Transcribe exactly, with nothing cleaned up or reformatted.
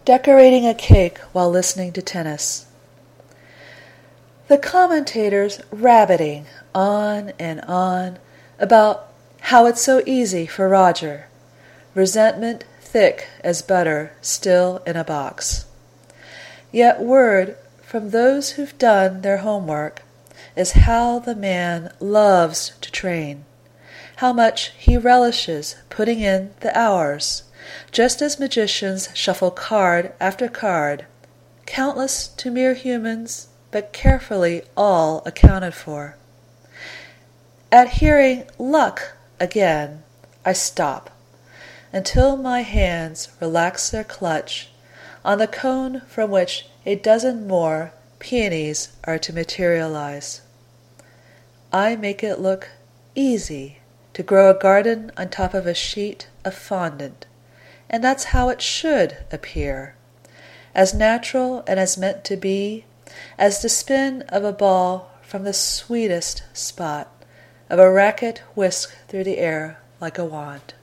Decorating a cake while listening to tennis. The commentators rabbiting on and on about how it's so easy for Roger, resentment thick as butter still in a box. Yet word from those who've done their homework is how the man loves to train, how much he relishes putting in the hours, just as magicians shuffle card after card, countless to mere humans, but carefully all accounted for. At hearing luck again, I stop, until my hands relax their clutch on the cone from which a dozen more peonies are to materialize. I make it look easy to grow a garden on top of a sheet of fondant, and that's how it should appear, as natural and as meant to be as the spin of a ball from the sweetest spot of a racket whisked through the air like a wand.